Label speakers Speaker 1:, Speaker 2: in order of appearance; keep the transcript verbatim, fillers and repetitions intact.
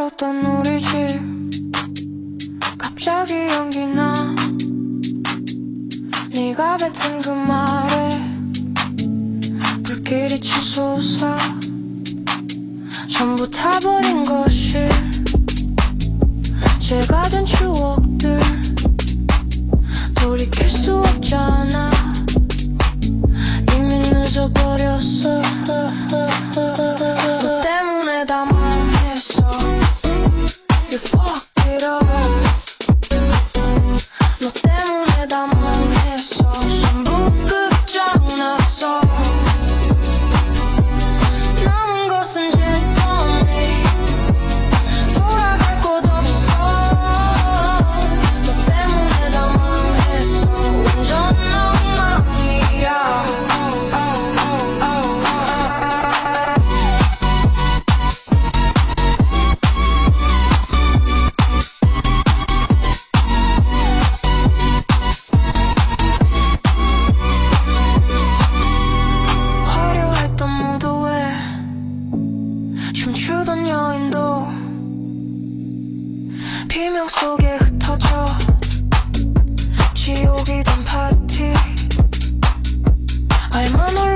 Speaker 1: 살았던 우리 집 갑자기 연기나 네가 뱉은 그 말에 불길이 치솟아 전부 타버린 것이 제가 된 추억들 돌이킬 수 없잖아 이미 늦어버렸어 너 때문에 다 망했어 You fucked it up 너 때문에 다 망했어 전부 끝장났어 남은 것은 жет더미 돌아갈 곳 없어 너 때문에 다 망했어 완전 엉망이야 화려했던 무도회 춤추던 여인도 비명 속에 흩어져 지옥이던 파티 알만 올라